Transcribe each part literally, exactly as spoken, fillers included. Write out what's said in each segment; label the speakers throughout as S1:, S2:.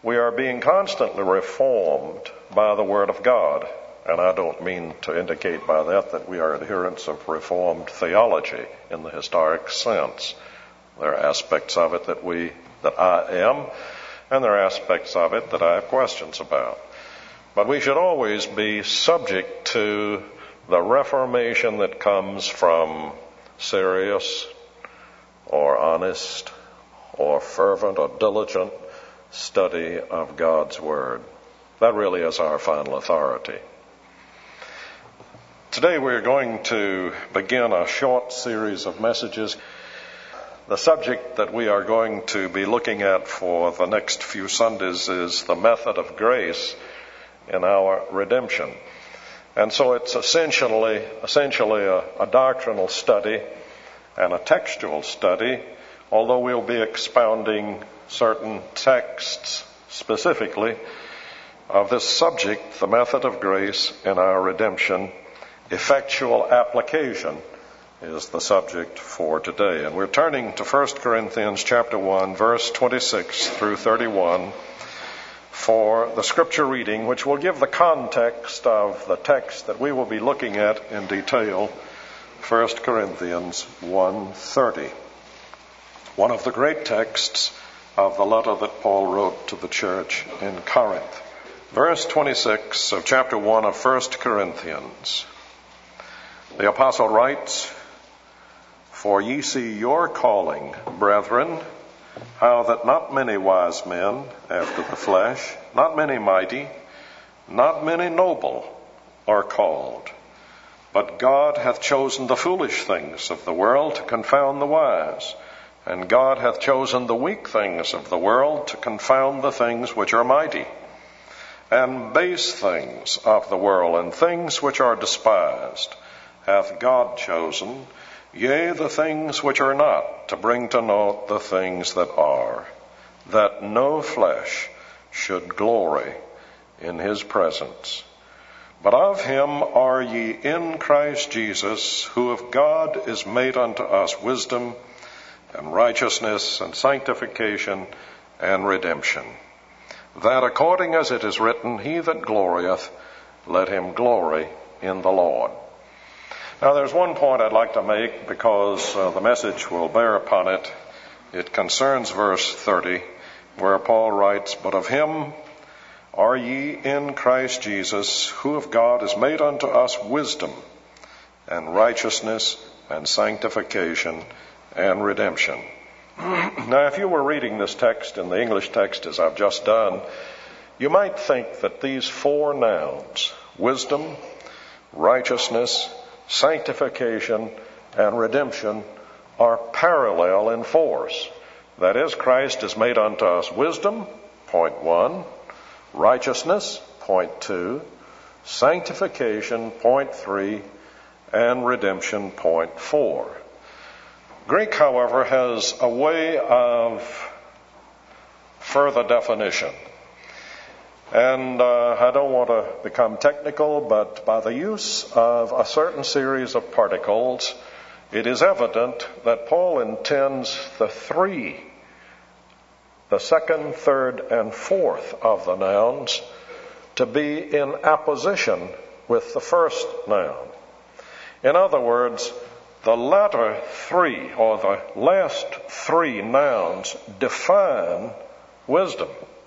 S1: we are being constantly reformed by the Word of God. And I don't mean to indicate by that that we are adherents of Reformed theology in the historic sense. There are aspects of it that we, that I am, and there are aspects of it that I have questions about. But we should always be subject to the reformation that comes from serious or honest or fervent or diligent study of God's Word. That really is our final authority. Today we're going to begin a short series of messages. The subject that we are going to be looking at for the next few Sundays is the method of grace in our redemption. And so it's essentially, essentially a, a doctrinal study and a textual study, although we'll be expounding certain texts specifically of this subject, the method of grace in our redemption. Effectual application is the subject for today. And we're turning to First Corinthians chapter one, verse twenty-six through thirty-one for the scripture reading, which will give the context of the text that we will be looking at in detail, First Corinthians one thirty. One of the great texts of the letter that Paul wrote to the church in Corinth. Verse twenty-six of chapter one of First Corinthians. The apostle writes, "For ye see your calling, brethren, how that not many wise men after the flesh, not many mighty, not many noble are called. But God hath chosen the foolish things of the world to confound the wise. And God hath chosen the weak things of the world to confound the things which are mighty. And base things of the world and things which are despised hath God chosen, yea, the things which are not, to bring to naught the things that are, that no flesh should glory in his presence. But of him are ye in Christ Jesus, who of God is made unto us wisdom and righteousness and sanctification and redemption, that according as it is written, he that glorieth, let him glory in the Lord." Now there's one point I'd like to make because uh, the message will bear upon it. It concerns verse thirty, where Paul writes, "But of him are ye in Christ Jesus, who of God is made unto us wisdom and righteousness and sanctification and redemption." Now if you were reading this text in the English text as I've just done, you might think that these four nouns, wisdom, righteousness, sanctification, and redemption, are parallel in force. That is, Christ is made unto us wisdom, point one, righteousness, point two, sanctification, point three, and redemption, point four. Greek, however, has a way of further definition. And uh, I don't want to become technical, but by the use of a certain series of particles, it is evident that Paul intends the three, the second, third, and fourth of the nouns to be in apposition with the first noun. In other words, the latter three, or the last three nouns, define wisdom.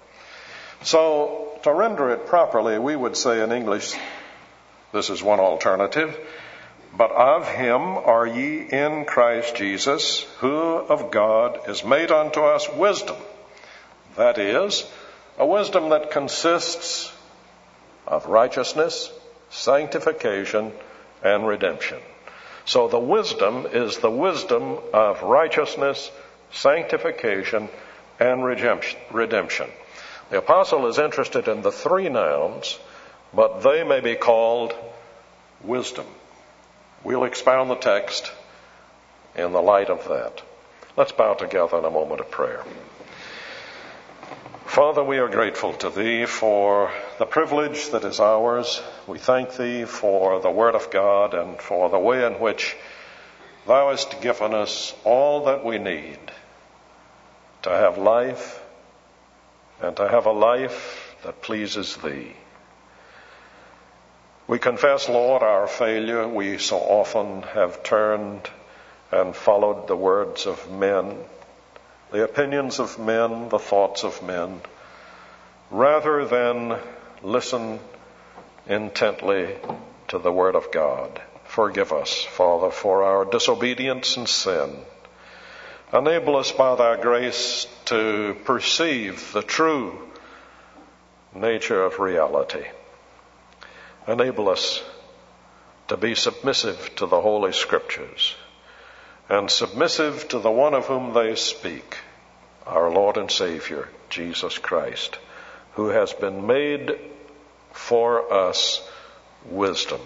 S1: So, to render it properly, we would say in English, this is one alternative, "But of him are ye in Christ Jesus, who of God is made unto us wisdom." That is, a wisdom that consists of righteousness, sanctification, and redemption. So the wisdom is the wisdom of righteousness, sanctification, and redemption. The apostle is interested in the three nouns, but they may be called wisdom. We'll expound the text in the light of that. Let's bow together in a moment of prayer. Father, we are grateful to Thee for the privilege that is ours. We thank Thee for the Word of God and for the way in which Thou hast given us all that we need to have life, and to have a life that pleases Thee. We confess, Lord, our failure. We so often have turned and followed the words of men, the opinions of men, the thoughts of men, rather than listen intently to the Word of God. Forgive us, Father, for our disobedience and sin. Enable us by Thy grace to perceive the true nature of reality. Enable us to be submissive to the Holy Scriptures and submissive to the one of whom they speak, our Lord and Savior, Jesus Christ, who has been made for us wisdom.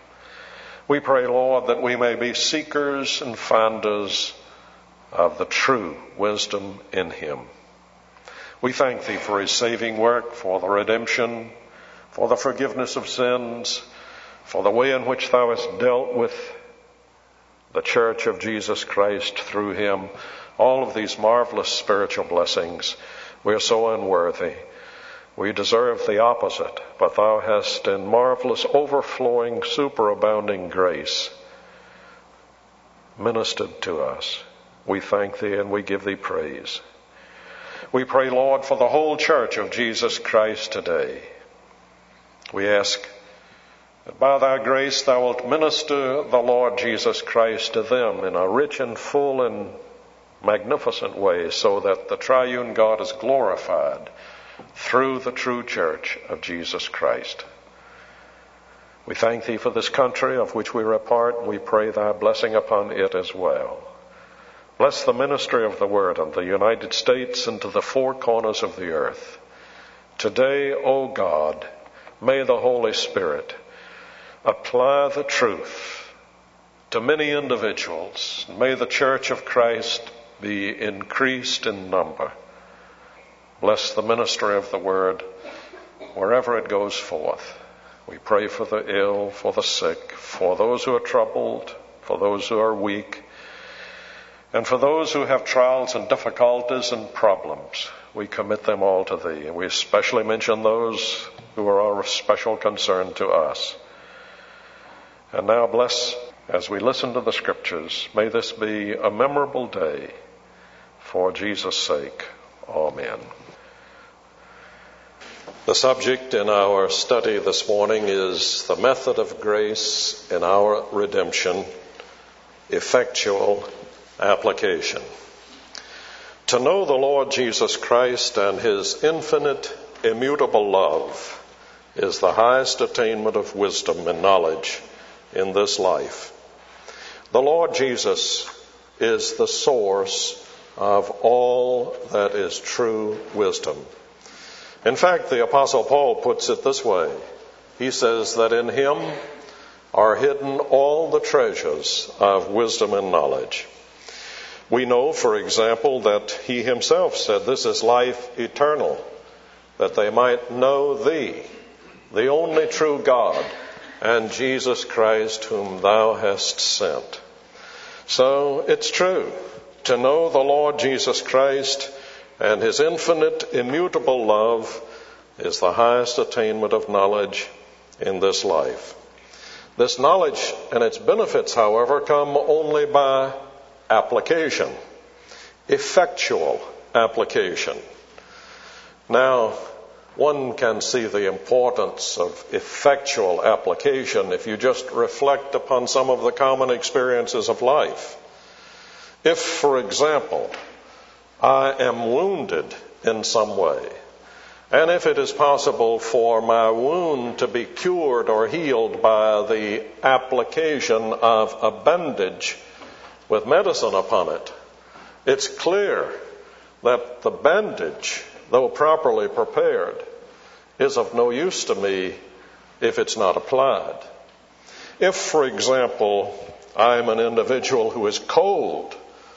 S1: We pray, Lord, that we may be seekers and finders of the true wisdom in Him. We thank Thee for His saving work, for the redemption, for the forgiveness of sins, for the way in which Thou hast dealt with the Church of Jesus Christ through Him. All of these marvelous spiritual blessings. We are so unworthy. We deserve the opposite, but Thou hast in marvelous, overflowing, superabounding grace ministered to us. We thank Thee and we give Thee praise. We pray, Lord, for the whole Church of Jesus Christ today. We ask that by Thy grace Thou wilt minister the Lord Jesus Christ to them in a rich and full and magnificent way, so that the triune God is glorified through the true Church of Jesus Christ. We thank Thee for this country of which we are a part. We pray Thy blessing upon it as well. Bless the ministry of the Word in the United States and to the four corners of the earth. Today, O God, may the Holy Spirit apply the truth to many individuals. May the Church of Christ be increased in number. Bless the ministry of the Word wherever it goes forth. We pray for the ill, for the sick, for those who are troubled, for those who are weak, and for those who have trials and difficulties and problems. We commit them all to Thee. And we especially mention those who are of special concern to us. And now bless as we listen to the Scriptures. May this be a memorable day for Jesus' sake. Amen. The subject in our study this morning is the method of grace in our redemption, effectual application. To know the Lord Jesus Christ and His infinite, immutable love is the highest attainment of wisdom and knowledge in this life. The Lord Jesus is the source of all that is true wisdom. In fact, the Apostle Paul puts it this way. He says that in Him are hidden all the treasures of wisdom and knowledge. We know, for example, that He Himself said, "This is life eternal, that they might know Thee, the only true God, and Jesus Christ whom Thou hast sent." So it's true. To know the Lord Jesus Christ and His infinite, immutable love is the highest attainment of knowledge in this life. This knowledge and its benefits, however, come only by application, effectual application. Now, one can see the importance of effectual application if you just reflect upon some of the common experiences of life. If, for example, I am wounded in some way, and if it is possible for my wound to be cured or healed by the application of a bandage with medicine upon it, it's clear that the bandage, though properly prepared, is of no use to me if it's not applied. If, for example, I'm an individual who is cold,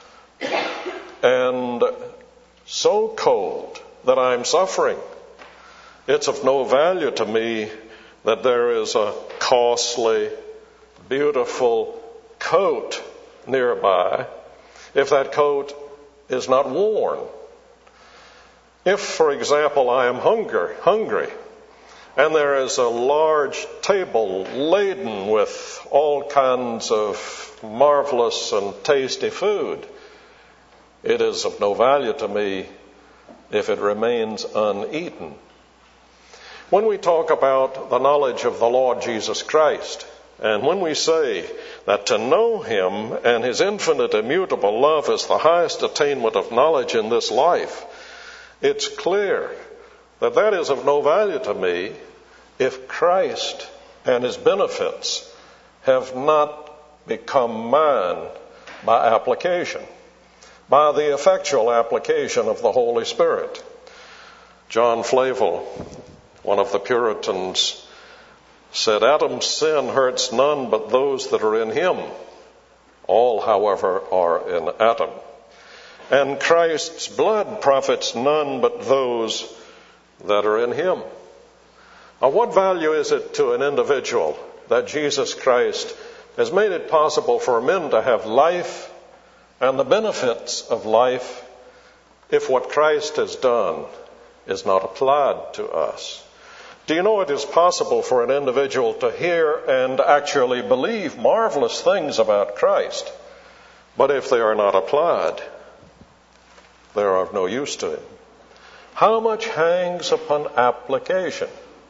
S1: and so cold that I'm suffering, it's of no value to me that there is a costly, beautiful coat nearby if that coat is not worn. If, for example, I am hunger, hungry, and there is a large table laden with all kinds of marvelous and tasty food, it is of no value to me if it remains uneaten. When we talk about the knowledge of the Lord Jesus Christ, and when we say that to know Him and His infinite immutable love is the highest attainment of knowledge in this life, it's clear that that is of no value to me if Christ and His benefits have not become mine by application, by the effectual application of the Holy Spirit. John Flavel, one of the Puritans, said, Adam's sin hurts none but those that are in him. All, however, are in Adam. And Christ's blood profits none but those that are in him. Now, what value is it to an individual that Jesus Christ has made it possible for men to have life and the benefits of life if what Christ has done is not applied to us? Do you know it is possible for an individual to hear and actually believe marvelous things about Christ, but if they are not applied, they are of no use to him? How much hangs upon application?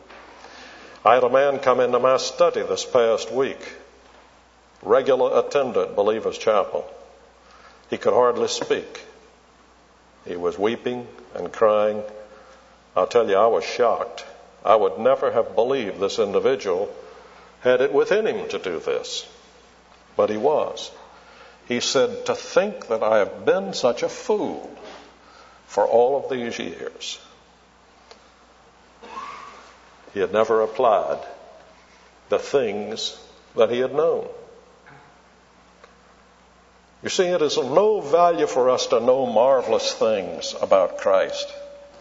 S1: I had a man come into my study this past week, regular attendant, Believers Chapel. He could hardly speak. He was weeping and crying. I'll tell you, I was shocked. I would never have believed this individual had it within him to do this. But he was. He said, to think that I have been such a fool for all of these years. He had never applied the things that he had known. You see, it is of no value for us to know marvelous things about Christ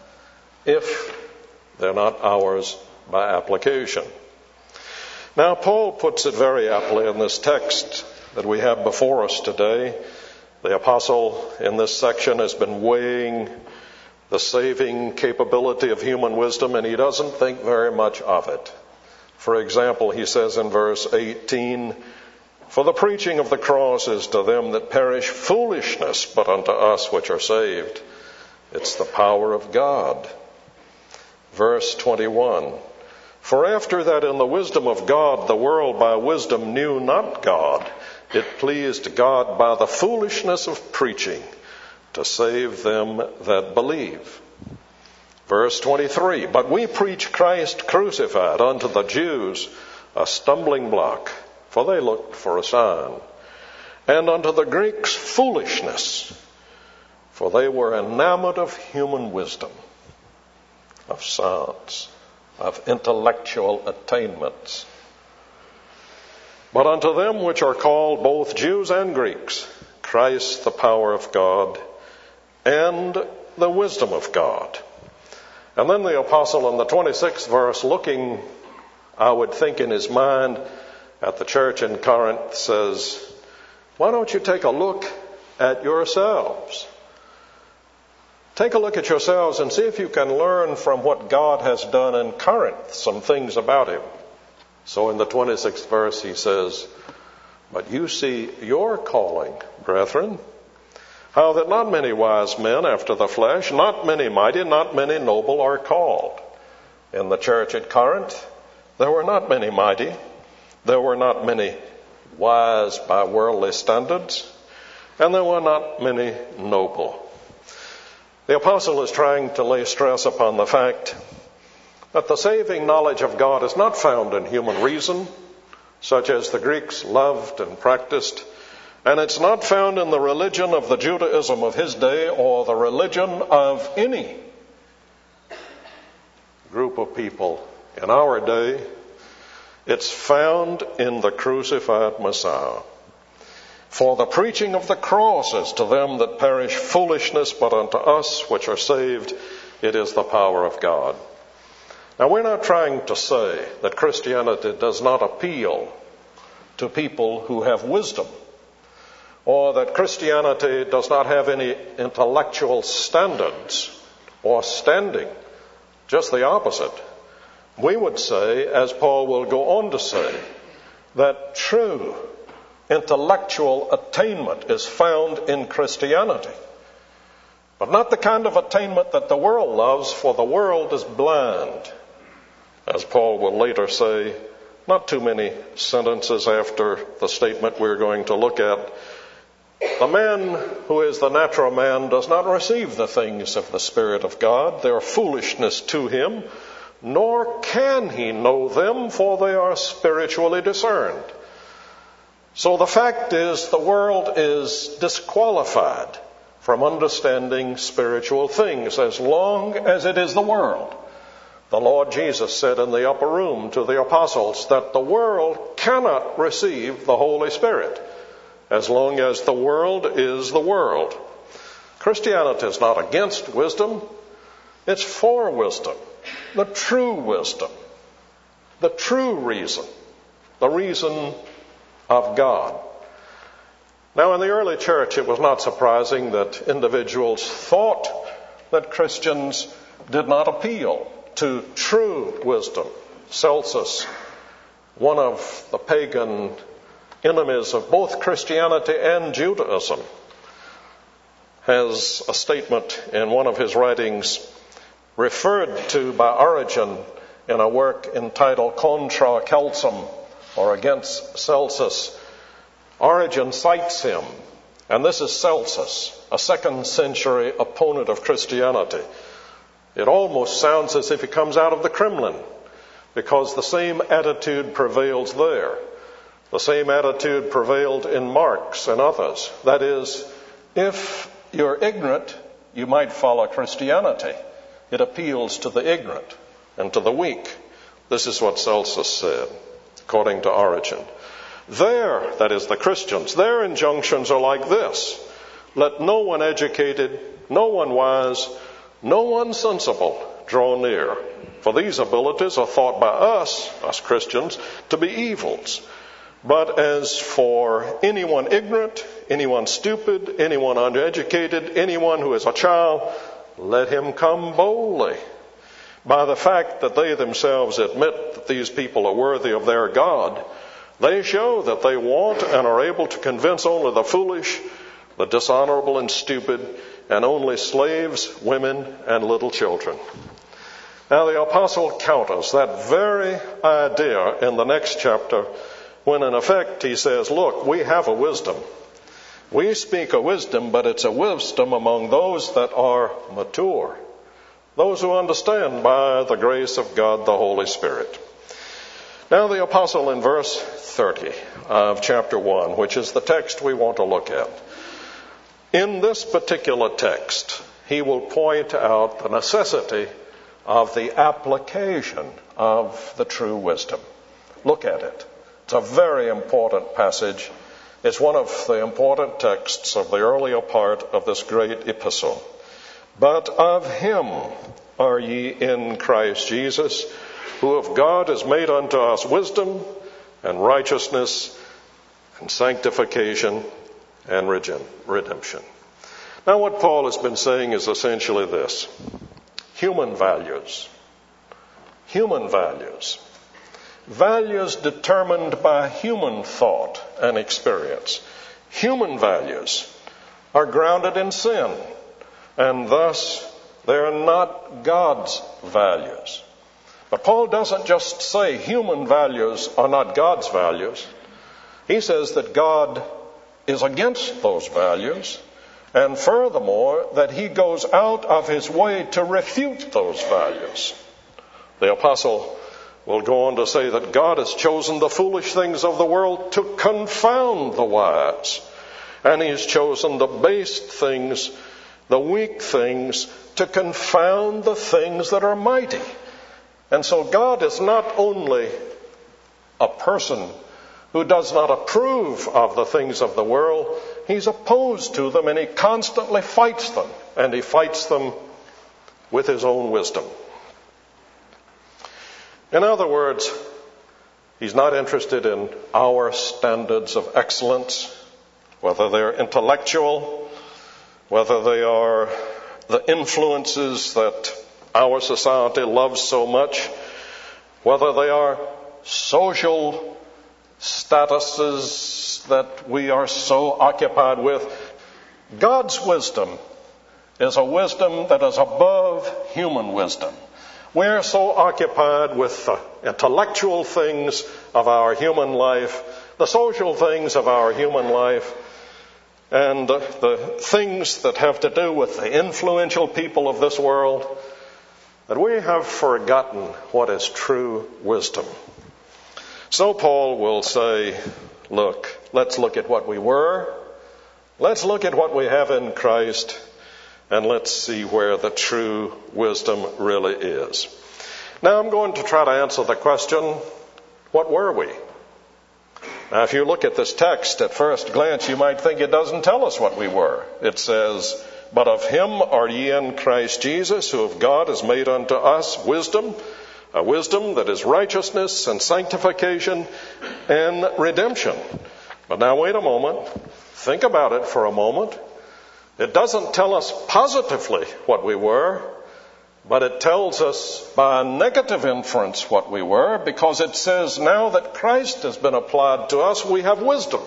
S1: if they're not ours by application. Now, Paul puts it very aptly in this text that we have before us today. The apostle in this section has been weighing the saving capability of human wisdom, and he doesn't think very much of it. For example, he says in verse eighteen, for the preaching of the cross is to them that perish foolishness, but unto us which are saved, it's the power of God. Verse twenty-one, for after that in the wisdom of God the world by wisdom knew not God, it pleased God by the foolishness of preaching to save them that believe. Verse twenty-three, but we preach Christ crucified, unto the Jews a stumbling block, for they looked for a sign, and unto the Greeks foolishness, for they were enamored of human wisdom, of science, of intellectual attainments. But unto them which are called both Jews and Greeks, Christ the power of God and the wisdom of God. And then the apostle in the twenty-sixth verse, looking, I would think in his mind, at the church in Corinth, says, why don't you take a look at yourselves? Take a look at yourselves and see if you can learn from what God has done in Corinth, some things about him. So in the twenty-sixth verse he says, but you see your calling, brethren, how that not many wise men after the flesh, not many mighty, not many noble are called. In the church at Corinth, there were not many mighty, there were not many wise by worldly standards, and there were not many noble. The apostle is trying to lay stress upon the fact that the saving knowledge of God is not found in human reason, such as the Greeks loved and practiced, and it's not found in the religion of the Judaism of his day or the religion of any group of people in our day. It's found in the crucified Messiah. For the preaching of the cross is to them that perish foolishness, but unto us which are saved, it is the power of God. Now, we're not trying to say that Christianity does not appeal to people who have wisdom, or that Christianity does not have any intellectual standards or standing. Just the opposite. We would say, as Paul will go on to say, that true intellectual attainment is found in Christianity. But not the kind of attainment that the world loves, for the world is blind. As Paul will later say, not too many sentences after the statement we're going to look at, the man who is the natural man does not receive the things of the Spirit of God. They are foolishness to him, nor can he know them, for they are spiritually discerned. So the fact is, the world is disqualified from understanding spiritual things as long as it is the world. The Lord Jesus said in the upper room to the apostles that the world cannot receive the Holy Spirit as long as the world is the world. Christianity is not against wisdom. It's for wisdom, the true wisdom, the true reason, the reason of God. Now, in the early church, it was not surprising that individuals thought that Christians did not appeal to true wisdom. Celsus, one of the pagan enemies of both Christianity and Judaism, has a statement in one of his writings referred to by Origen in a work entitled Contra Celsum, or Against Celsus. Origen cites him, and this is Celsus, a second century opponent of Christianity. It almost sounds as if he comes out of the Kremlin, because the same attitude prevails there. The same attitude prevailed in Marx and others. That is, if you're ignorant, you might follow Christianity. It appeals to the ignorant and to the weak. This is what Celsus said, according to Origen. Their, that is the Christians, their injunctions are like this: let no one educated, no one wise, no one sensible draw near. For these abilities are thought by us, us Christians, to be evils. But as for anyone ignorant, anyone stupid, anyone uneducated, anyone who is a child, let him come boldly. By the fact that they themselves admit that these people are worthy of their God, they show that they want and are able to convince only the foolish, the dishonorable and stupid, and only slaves, women, and little children. Now the apostle counters that very idea in the next chapter when in effect he says, look, we have a wisdom. We speak a wisdom, but it's a wisdom among those that are mature, those who understand by the grace of God the Holy Spirit. Now the apostle in verse thirty of chapter one, which is the text we want to look at. In this particular text, he will point out the necessity of the application of the true wisdom. Look at it. It's a very important passage. It's one of the important texts of the earlier part of this great epistle. But of him are ye in Christ Jesus, who of God is made unto us wisdom and righteousness and sanctification and redemption. Now what Paul has been saying is essentially this: human values, human values, values determined by human thought and experience. Human values are grounded in sin, and thus they are not God's values. But Paul doesn't just say human values are not God's values. He says that God is against those values, and furthermore, that he goes out of his way to refute those values. The apostle will go on to say that God has chosen the foolish things of the world to confound the wise, and he's chosen the base things, the weak things, to confound the things that are mighty. And so God is not only a person who does not approve of the things of the world, he's opposed to them, and he constantly fights them, and he fights them with his own wisdom. In other words, he's not interested in our standards of excellence, whether they're intellectual, whether they are the influences that our society loves so much, whether they are social statuses that we are so occupied with, God's wisdom is a wisdom that is above human wisdom. We're so occupied with the intellectual things of our human life, the social things of our human life, and the things that have to do with the influential people of this world, that we have forgotten what is true wisdom. So Paul will say, look, let's look at what we were, let's look at what we have in Christ, and let's see where the true wisdom really is. Now I'm going to try to answer the question, what were we? Now if you look at this text at first glance, you might think it doesn't tell us what we were. It says, but of him are ye in Christ Jesus, who of God is made unto us wisdom, a wisdom that is righteousness and sanctification and redemption. But now wait a moment. Think about it for a moment. It doesn't tell us positively what we were, but it tells us by a negative inference what we were, because it says now that Christ has been applied to us, we have wisdom.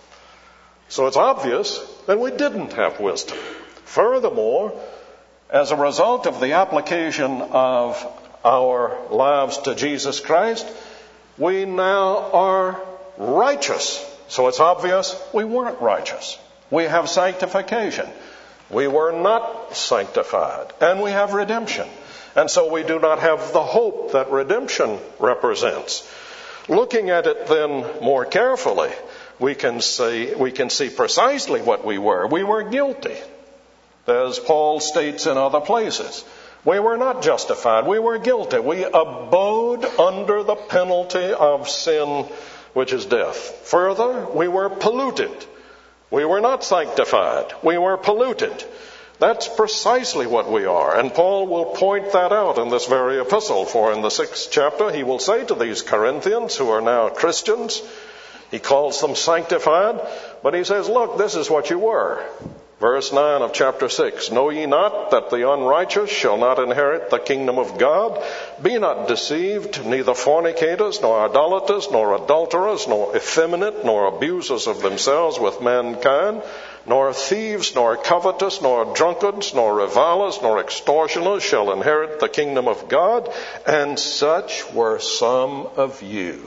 S1: So it's obvious that we didn't have wisdom. Furthermore, as a result of the application of our lives to Jesus Christ, we now are righteous. So it's obvious we weren't righteous. We have sanctification. We were not sanctified. And we have redemption. And so we do not have the hope that redemption represents. Looking at it then more carefully, we can see, we can see precisely what we were. We were guilty, as Paul states in other places. We were not justified. We were guilty. We abode under the penalty of sin, which is death. Further, we were polluted. We were not sanctified. We were polluted. That's precisely what we are. And Paul will point that out in this very epistle. For in the sixth chapter, he will say to these Corinthians who are now Christians, he calls them sanctified, but he says, look, this is what you were. Verse nine of chapter six, know ye not that the unrighteous shall not inherit the kingdom of God? Be not deceived, neither fornicators, nor idolaters, nor adulterers, nor effeminate, nor abusers of themselves with mankind, nor thieves, nor covetous, nor drunkards, nor revilers, nor extortioners shall inherit the kingdom of God. And such were some of you.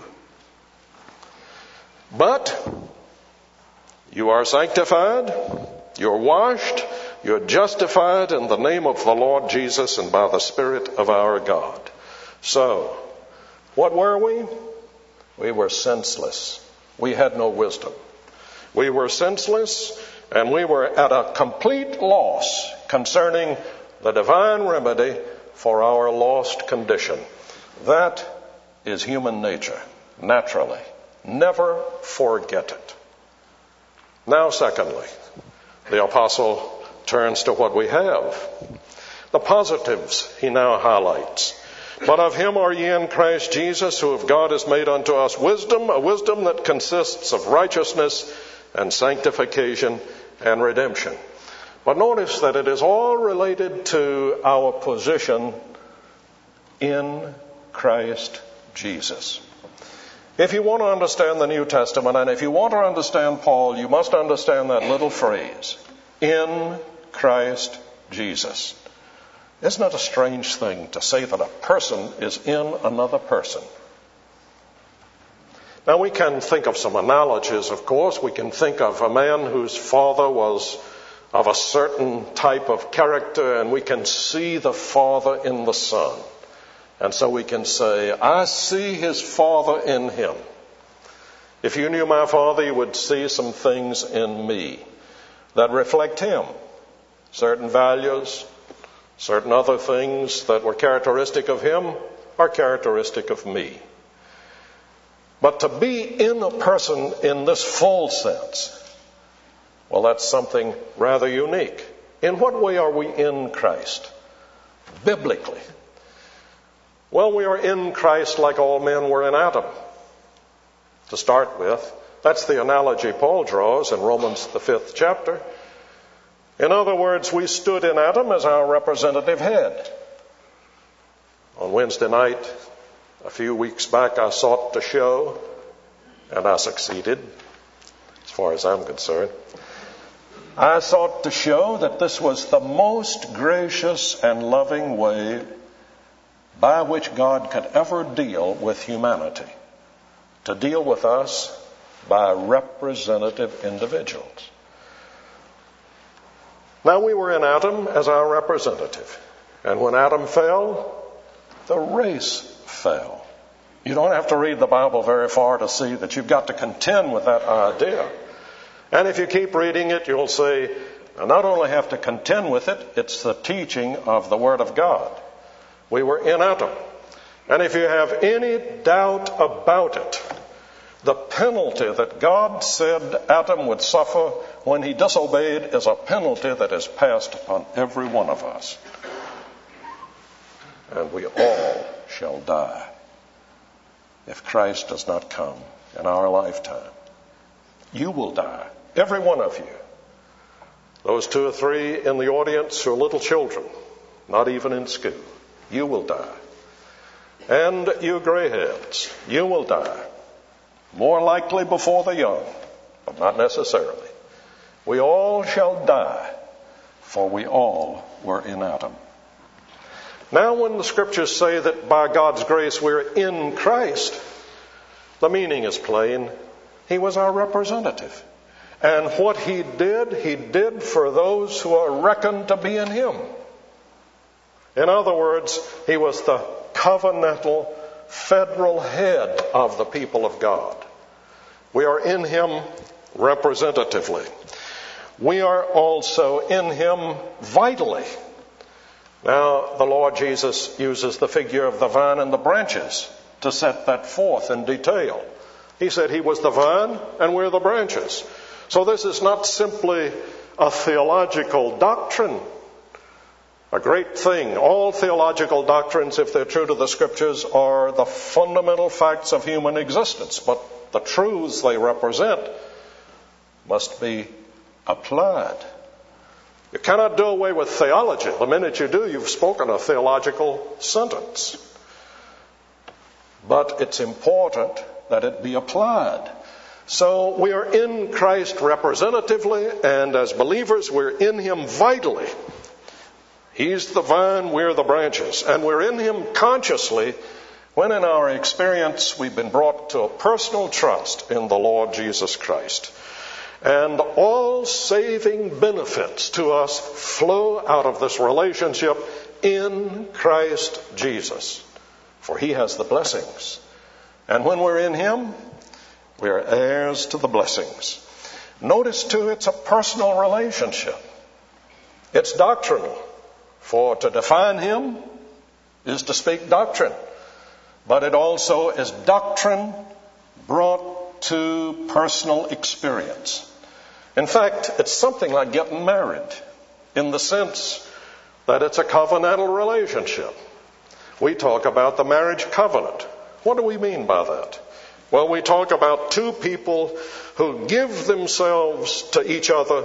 S1: But you are sanctified, you're washed, you're justified in the name of the Lord Jesus and by the Spirit of our God. So, what were we? We were senseless. We had no wisdom. We were senseless, and we were at a complete loss concerning the divine remedy for our lost condition. That is human nature, naturally. Never forget it. Now, secondly, the apostle turns to what we have. The positives he now highlights. But of him are ye in Christ Jesus, who of God is made unto us wisdom, a wisdom that consists of righteousness and sanctification and redemption. But notice that it is all related to our position in Christ Jesus. If you want to understand the New Testament, and if you want to understand Paul, you must understand that little phrase, in Christ Jesus. Isn't it a strange thing to say that a person is in another person? Now we can think of some analogies, of course. We can think of a man whose father was of a certain type of character, and we can see the father in the son. And so we can say, I see his father in him. If you knew my father, you would see some things in me that reflect him. Certain values, certain other things that were characteristic of him are characteristic of me. But to be in a person in this full sense, well, that's something rather unique. In what way are we in Christ? Biblically. Well, we are in Christ like all men were in Adam. To start with, that's the analogy Paul draws in Romans, the fifth chapter. In other words, we stood in Adam as our representative head. On Wednesday night, a few weeks back, I sought to show, and I succeeded, as far as I'm concerned. I sought to show that this was the most gracious and loving way by which God could ever deal with humanity, to deal with us by representative individuals. Now, we were in Adam as our representative, and when Adam fell, the race fell. You don't have to read the Bible very far to see that you've got to contend with that idea. And if you keep reading it, you'll see, I not only have to contend with it, it's the teaching of the Word of God. We were in Adam. And if you have any doubt about it, the penalty that God said Adam would suffer when he disobeyed is a penalty that is passed upon every one of us. And we all shall die if Christ does not come in our lifetime. You will die, every one of you. Those two or three in the audience who are little children, not even in school, you will die. And you grayheads, you will die. More likely before the young, but not necessarily. We all shall die, for we all were in Adam. Now, when the scriptures say that by God's grace we're in Christ, the meaning is plain. He was our representative. And what he did, he did for those who are reckoned to be in him. In other words, he was the covenantal federal head of the people of God. We are in him representatively. We are also in him vitally. Now, the Lord Jesus uses the figure of the vine and the branches to set that forth in detail. He said he was the vine and we're the branches. So this is not simply a theological doctrine. A great thing. All theological doctrines, if they're true to the scriptures, are the fundamental facts of human existence. But the truths they represent must be applied. You cannot do away with theology. The minute you do, you've spoken a theological sentence. But it's important that it be applied. So we are in Christ representatively, and as believers, we're in him vitally. He's the vine, we're the branches. And we're in him consciously when in our experience we've been brought to a personal trust in the Lord Jesus Christ. And all saving benefits to us flow out of this relationship in Christ Jesus. For he has the blessings. And when we're in him, we're heirs to the blessings. Notice too, it's a personal relationship. It's doctrinal. For to define him is to speak doctrine. But it also is doctrine brought to personal experience. In fact, it's something like getting married in the sense that it's a covenantal relationship. We talk about the marriage covenant. What do we mean by that? Well, we talk about two people who give themselves to each other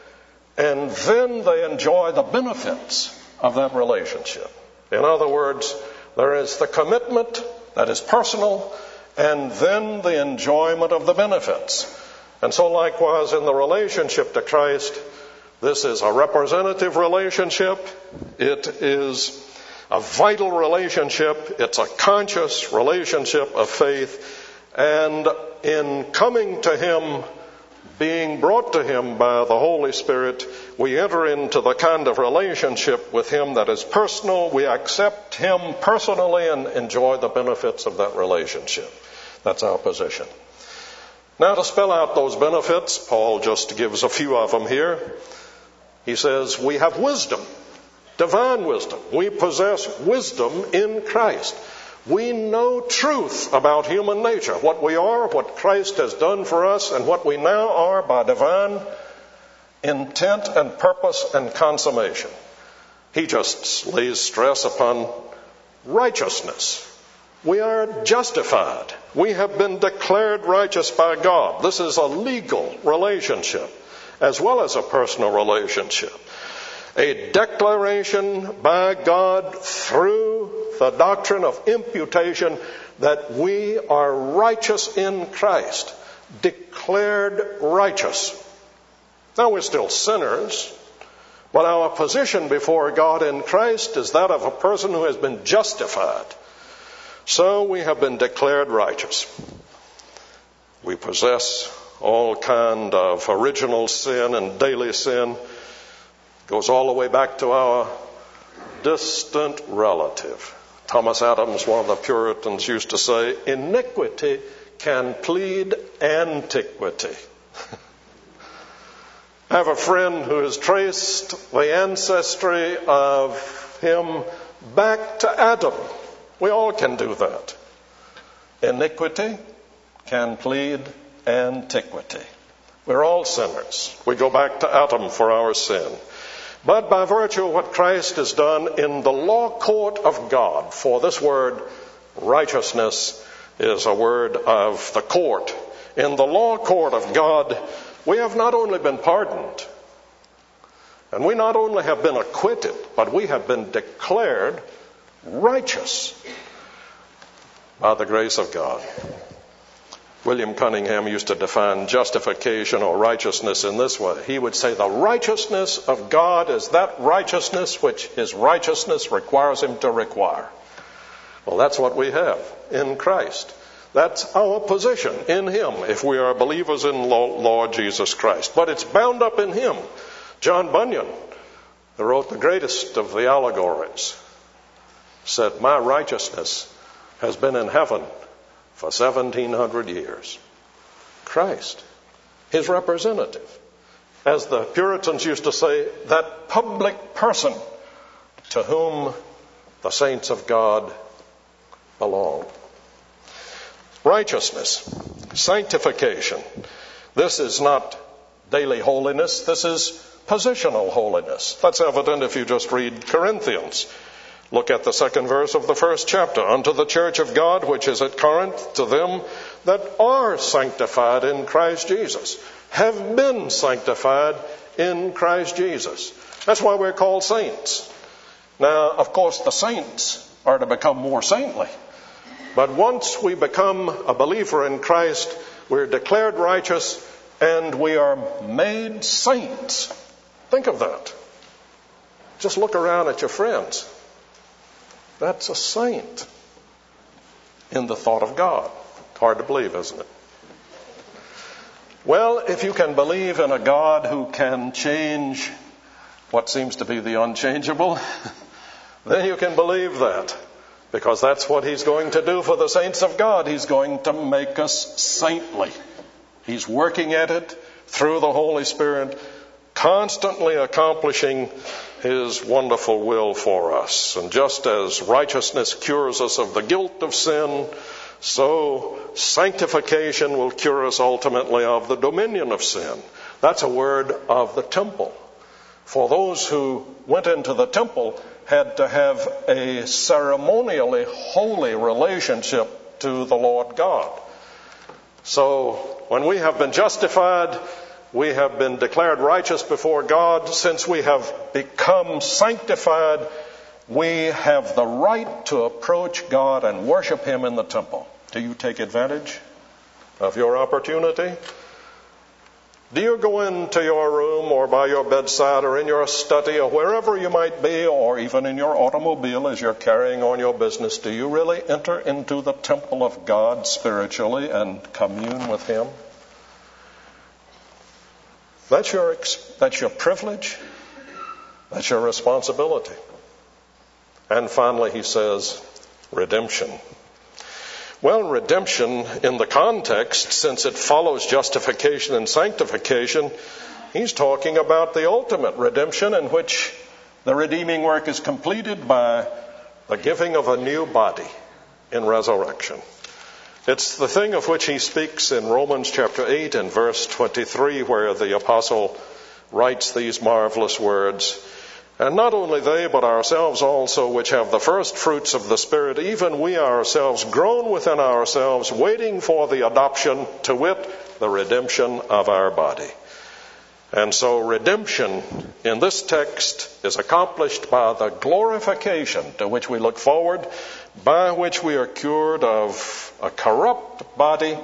S1: and then they enjoy the benefits of that relationship. In other words, there is the commitment that is personal and then the enjoyment of the benefits. And so likewise in the relationship to Christ, this is a representative relationship. It is a vital relationship. It's a conscious relationship of faith. And in coming to him, being brought to him by the Holy Spirit, we enter into the kind of relationship with him that is personal. We accept him personally and enjoy the benefits of that relationship. That's our position. Now, to spell out those benefits, Paul just gives a few of them here. He says, we have wisdom, divine wisdom. We possess wisdom in Christ. We know truth about human nature, what we are, what Christ has done for us, and what we now are by divine intent and purpose and consummation. He just lays stress upon righteousness. We are justified. We have been declared righteous by God. This is a legal relationship. as well as a personal relationship. A declaration by God through the doctrine of imputation that we are righteous in Christ, declared righteous. Now, we're still sinners, but our position before God in Christ is that of a person who has been justified. So we have been declared righteous. We possess all kind of original sin and daily sin. It goes all the way back to our distant relative. Thomas Adams, one of the Puritans, used to say, iniquity can plead antiquity. I have a friend who has traced the ancestry of him back to Adam. We all can do that. Iniquity can plead antiquity. We're all sinners. We go back to Adam for our sin. But by virtue of what Christ has done in the law court of God, for this word righteousness is a word of the court. In the law court of God, we have not only been pardoned, and we not only have been acquitted, but we have been declared righteous by the grace of God. William Cunningham used to define justification or righteousness in this way. He would say the righteousness of God is that righteousness which his righteousness requires him to require. Well, that's what we have in Christ. That's our position in him if we are believers in Lord Jesus Christ. But it's bound up in him. John Bunyan, who wrote the greatest of the allegories, said, my righteousness has been in heaven for seventeen hundred years. Christ, his representative. As the Puritans used to say, that public person to whom the saints of God belong. Righteousness, sanctification. This is not daily holiness. This is positional holiness. That's evident if you just read Corinthians. Look at the second verse of the first chapter. Unto the church of God, which is at Corinth, to them that are sanctified in Christ Jesus, have been sanctified in Christ Jesus. That's why we're called saints. Now, of course, the saints are to become more saintly. But once we become a believer in Christ, we're declared righteous and we are made saints. Think of that. Just look around at your friends. That's a saint in the thought of God. Hard to believe, isn't it? Well, if you can believe in a God who can change what seems to be the unchangeable, then you can believe that. Because that's what he's going to do for the saints of God. He's going to make us saintly. He's working at it through the Holy Spirit, constantly accomplishing his wonderful will for us. And just as righteousness cures us of the guilt of sin, so sanctification will cure us ultimately of the dominion of sin. That's a word of the temple. For those who went into the temple had to have a ceremonially holy relationship to the Lord God. So when we have been justified, we have been declared righteous before God. Since we have become sanctified, we have the right to approach God and worship him in the temple. Do you take advantage of your opportunity? Do you go into your room or by your bedside or in your study or wherever you might be, or even in your automobile as you're carrying on your business, do you really enter into the temple of God spiritually and commune with him? That's your, that's your privilege. That's your responsibility. And finally, he says, redemption. Well, redemption in the context, since it follows justification and sanctification, he's talking about the ultimate redemption in which the redeeming work is completed by the giving of a new body in resurrection. It's the thing of which he speaks in Romans chapter eight and verse twenty-three, where the apostle writes these marvelous words. And not only they, but ourselves also, which have the first fruits of the Spirit, even we ourselves, groan within ourselves, waiting for the adoption, to wit, the redemption of our body. And so redemption in this text is accomplished by the glorification to which we look forward, by which we are cured of a corrupt body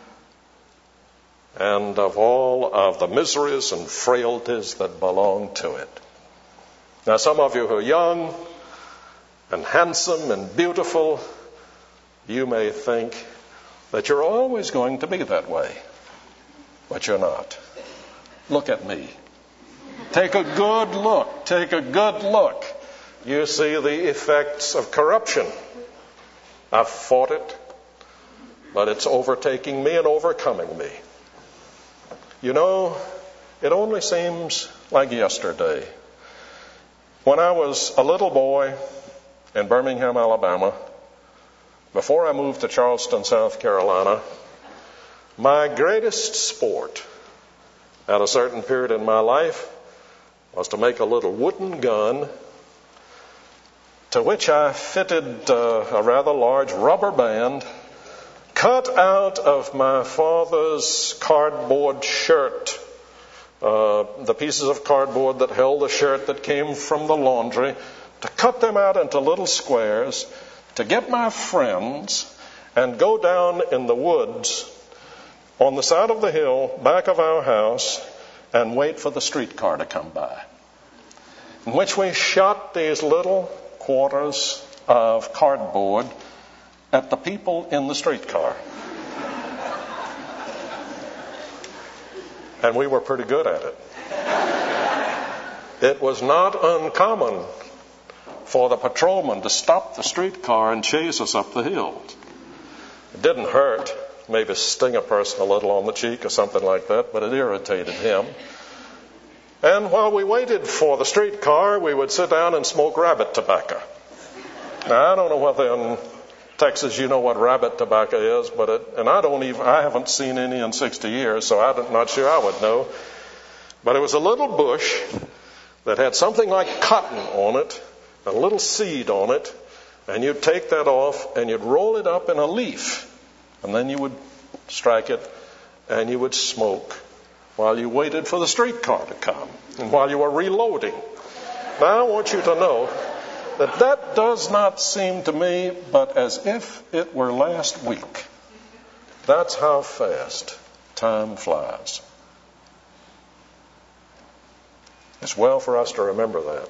S1: and of all of the miseries and frailties that belong to it. Now, some of you who are young and handsome and beautiful, you may think that you're always going to be that way, but you're not. Look at me. Take a good look. Take a good look. You see the effects of corruption. I've fought it, but it's overtaking me and overcoming me. You know, it only seems like yesterday. When I was a little boy in Birmingham, Alabama, before I moved to Charleston, South Carolina, my greatest sport at a certain period in my life was to make a little wooden gun to which I fitted uh, a rather large rubber band cut out of my father's cardboard shirt. Uh, the pieces of cardboard that held the shirt that came from the laundry, to cut them out into little squares, to get my friends and go down in the woods on the side of the hill back of our house and wait for the streetcar to come by, in which we shot these little quarters of cardboard at the people in the streetcar. And we were pretty good at it. It was not uncommon for the patrolman to stop the streetcar and chase us up the hill. It didn't hurt, maybe sting a person a little on the cheek or something like that, but it irritated him. And while we waited for the streetcar, we would sit down and smoke rabbit tobacco. Now, I don't know whether in Texas you know what rabbit tobacco is, but it, and I don't even, I haven't seen any in sixty years, so I'm not sure I would know. But it was a little bush that had something like cotton on it, a little seed on it, and you'd take that off and you'd roll it up in a leaf, and then you would strike it and you would smoke while you waited for the streetcar to come and while you were reloading. Now I want you to know that that does not seem to me but as if it were last week. That's how fast time flies. It's well for us to remember that.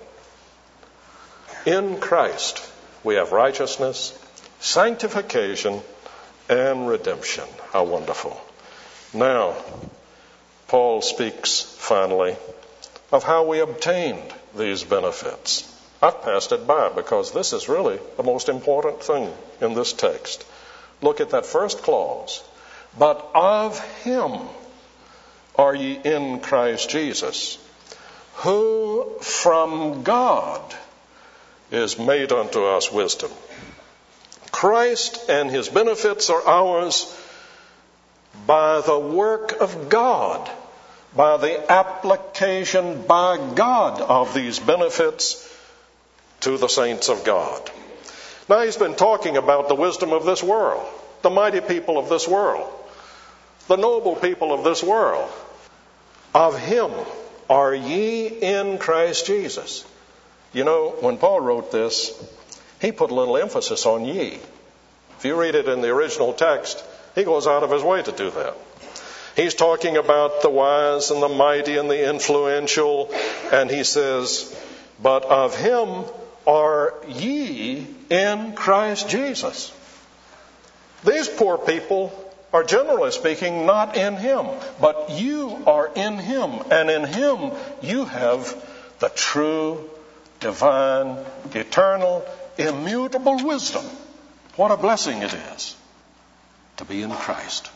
S1: In Christ, we have righteousness, sanctification, and redemption. How wonderful. Now, Paul speaks finally of how we obtained these benefits. I've passed it by because this is really the most important thing in this text. Look at that first clause. But of him are ye in Christ Jesus, who from God is made unto us wisdom. Christ and his benefits are ours by the work of God, by the application by God of these benefits to the saints of God. Now, he's been talking about the wisdom of this world, the mighty people of this world, the noble people of this world. Of him are ye in Christ Jesus. You know, when Paul wrote this, he put a little emphasis on ye. If you read it in the original text, he goes out of his way to do that. He's talking about the wise and the mighty and the influential, and he says, but of him are ye in Christ Jesus. These poor people are, generally speaking, not in him, but you are in him, and in him you have the true, divine, eternal, immutable wisdom. What a blessing it is to be in Christ.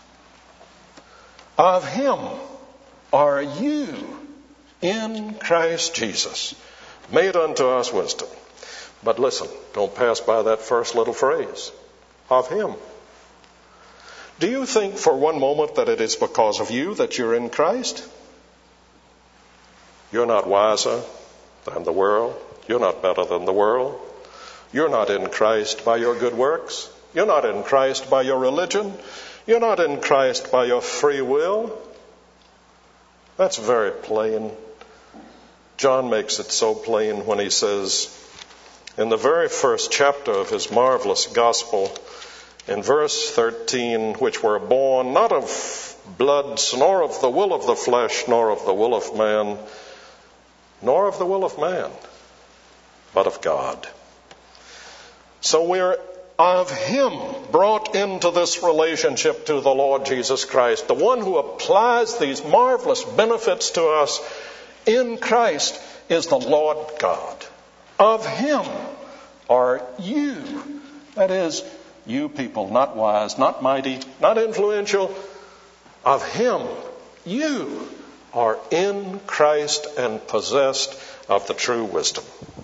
S1: Of him are you in Christ Jesus, made unto us wisdom. But listen, don't pass by that first little phrase, of him. Do you think for one moment that it is because of you that you're in Christ? You're not wiser than the world. You're not better than the world. You're not in Christ by your good works. You're not in Christ by your religion. You're not in Christ by your free will. That's very plain. John makes it so plain when he says, in the very first chapter of his marvelous gospel, in verse thirteen, which were born not of bloods, nor of the will of the flesh, nor of the will of man, nor of the will of man, but of God. So we're of him brought into this relationship to the Lord Jesus Christ, the one who applies these marvelous benefits to us in Christ is the Lord God. Of him are you. That is, you people, not wise, not mighty, not influential. Of him, you are in Christ and possessed of the true wisdom.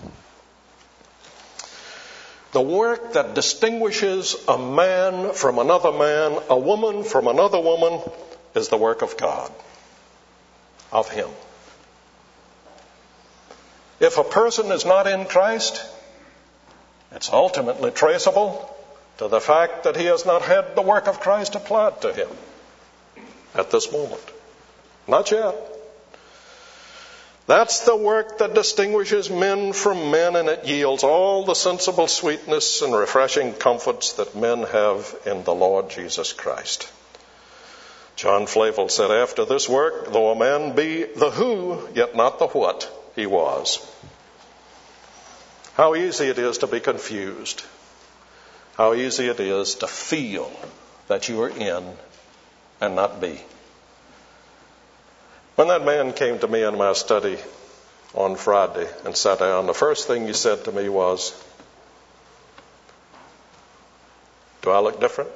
S1: The work that distinguishes a man from another man, a woman from another woman, is the work of God, of him. If a person is not in Christ, it's ultimately traceable to the fact that he has not had the work of Christ applied to him at this moment. Not yet. That's the work that distinguishes men from men, and it yields all the sensible sweetness and refreshing comforts that men have in the Lord Jesus Christ. John Flavel said, after this work, though a man be the who, yet not the what he was. How easy it is to be confused. How easy it is to feel that you are in and not be. When that man came to me in my study on Friday and sat down, the first thing he said to me was, do I look different?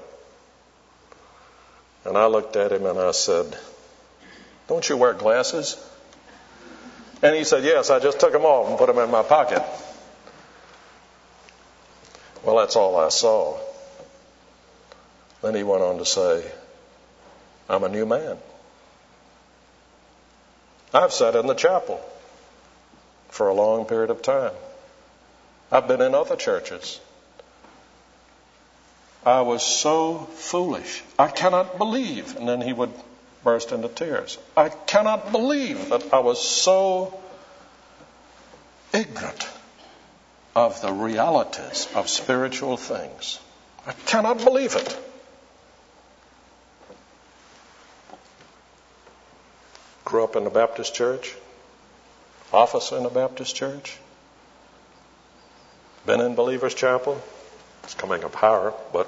S1: And I looked at him and I said, don't you wear glasses? And he said, yes, I just took them off and put them in my pocket. Well, that's all I saw. Then he went on to say, I'm a new man. I've sat in the chapel for a long period of time. I've been in other churches. I was so foolish. I cannot believe. And then he would burst into tears. I cannot believe that I was so ignorant of the realities of spiritual things. I cannot believe it. Grew up in the Baptist church, officer in the Baptist church, been in Believer's Chapel. It's coming up higher, but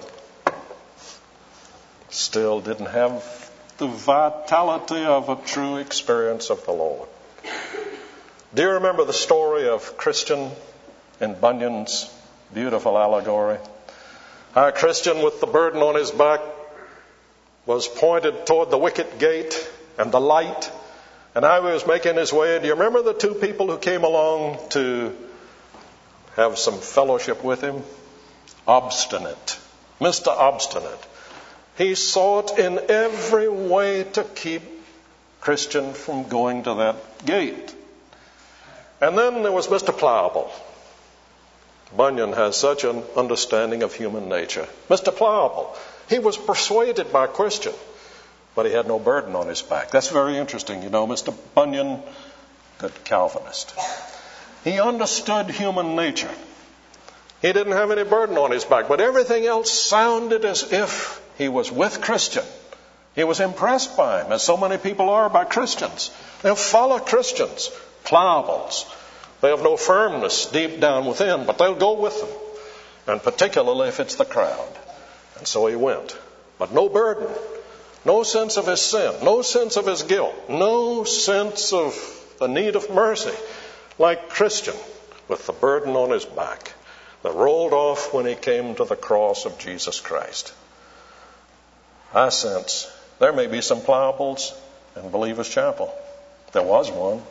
S1: still didn't have the vitality of a true experience of the Lord. Do you remember the story of Christian in Bunyan's beautiful allegory? How Christian with the burden on his back was pointed toward the wicket gate and the light, and how he was making his way. Do you remember the two people who came along to have some fellowship with him? Obstinate. Mister Obstinate. He sought in every way to keep Christian from going to that gate. And then there was Mister Pliable. Bunyan has such an understanding of human nature. Mister Pliable, he was persuaded by Christian, but he had no burden on his back. That's very interesting. You know, Mister Bunyan, good Calvinist. He understood human nature. He didn't have any burden on his back, but everything else sounded as if he was with Christian. He was impressed by him, as so many people are by Christians. They'll follow Christians, pliables. They have no firmness deep down within, but they'll go with them, and particularly if it's the crowd. And so he went, but no burden, no sense of his sin, no sense of his guilt, no sense of the need of mercy, like Christian with the burden on his back that rolled off when he came to the cross of Jesus Christ. I sense there may be some pliables in Believer's Chapel. There was one.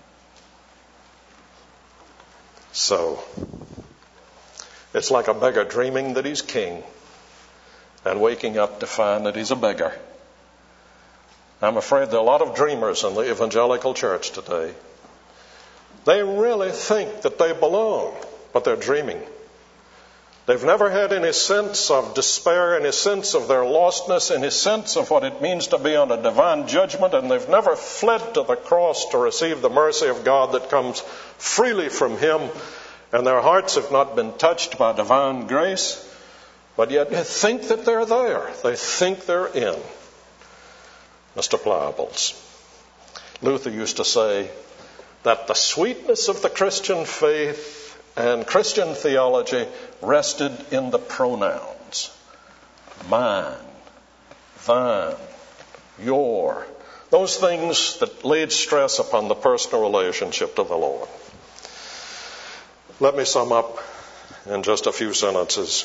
S1: So, it's like a beggar dreaming that he's king and waking up to find that he's a beggar. I'm afraid there are a lot of dreamers in the evangelical church today. They really think that they belong, but they're dreaming. They've never had any sense of despair, any sense of their lostness, any sense of what it means to be under divine judgment, and they've never fled to the cross to receive the mercy of God that comes freely from Him, and their hearts have not been touched by divine grace, but yet they think that they're there. They think they're in. Mister Pliables, Luther used to say that the sweetness of the Christian faith and Christian theology rested in the pronouns. Mine, thine, your. Those things that laid stress upon the personal relationship to the Lord. Let me sum up in just a few sentences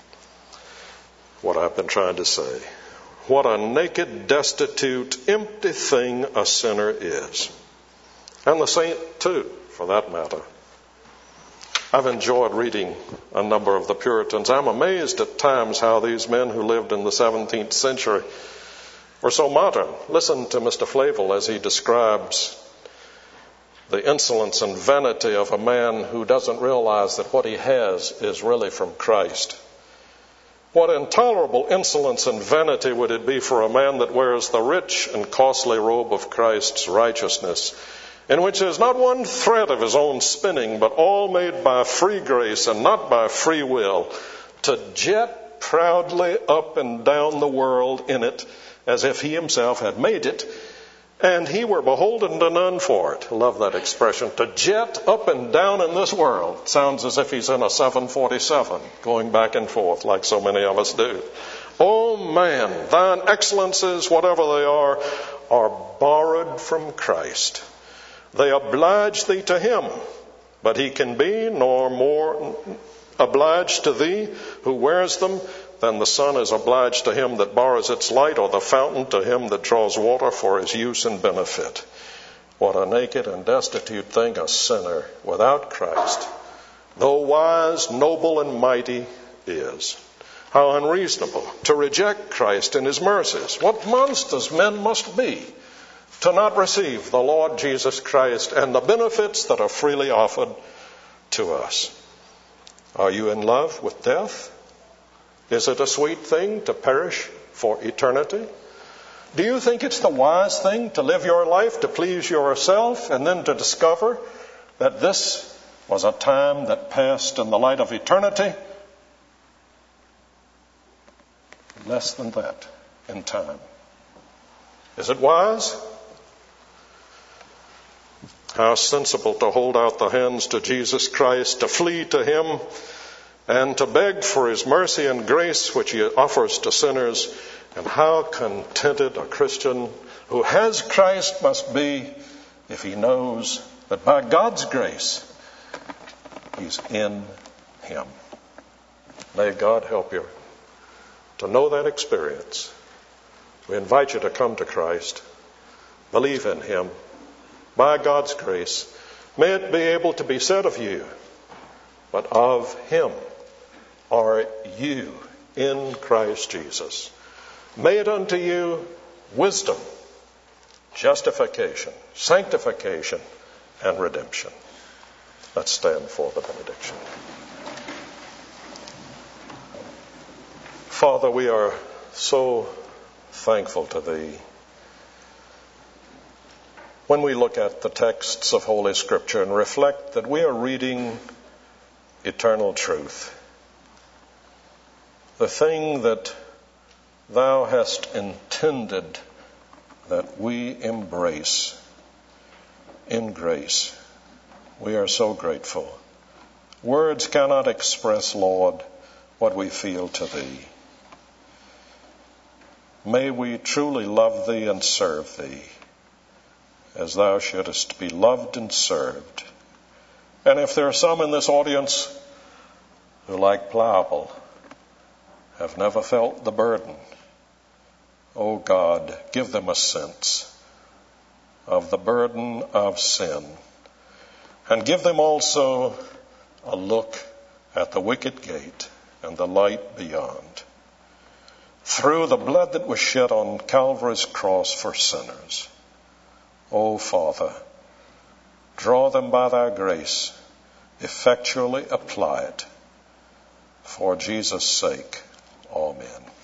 S1: what I've been trying to say. What a naked, destitute, empty thing a sinner is. And the saint too, for that matter. I've enjoyed reading a number of the Puritans. I'm amazed at times how these men who lived in the seventeenth century were so modern. Listen to Mister Flavel as he describes the insolence and vanity of a man who doesn't realize that what he has is really from Christ. What intolerable insolence and vanity would it be for a man that wears the rich and costly robe of Christ's righteousness, in which there is not one thread of his own spinning, but all made by free grace and not by free will, to jet proudly up and down the world in it, as if he himself had made it, and he were beholden to none for it. I love that expression. To jet up and down in this world. Sounds as if he's in a seven forty-seven, going back and forth like so many of us do. Oh man, thine excellences, whatever they are, are borrowed from Christ. They oblige thee to him, but he can be nor more obliged to thee who wears them than the sun is obliged to him that borrows its light, or the fountain to him that draws water for his use and benefit. What a naked and destitute thing a sinner without Christ, though wise, noble, and mighty, is. How unreasonable to reject Christ and his mercies. What monsters men must be to not receive the Lord Jesus Christ and the benefits that are freely offered to us. Are you in love with death? Is it a sweet thing to perish for eternity? Do you think it's the wise thing to live your life to please yourself and then to discover that this was a time that passed in the light of eternity? Less than that in time. Is it wise? How sensible to hold out the hands to Jesus Christ, to flee to him, and to beg for his mercy and grace which he offers to sinners. And how contented a Christian who has Christ must be if he knows that by God's grace he's in him. May God help you to know that experience. We invite you to come to Christ, believe in him. By God's grace, may it be able to be said of you, but of him are you in Christ Jesus. May it unto you wisdom, justification, sanctification, and redemption. Let's stand for the benediction. Father, we are so thankful to thee. When we look at the texts of Holy Scripture and reflect that we are reading eternal truth, the thing that thou hast intended that we embrace in grace, we are so grateful. Words cannot express, Lord, what we feel to thee. May we truly love thee and serve thee as thou shouldest be loved and served. And if there are some in this audience who, like Pliable, have never felt the burden, O God, give them a sense of the burden of sin, and give them also a look at the wicket gate and the light beyond. Through the blood that was shed on Calvary's cross for sinners, O Father, draw them by thy grace, effectually apply it. for Jesus' sake. Amen.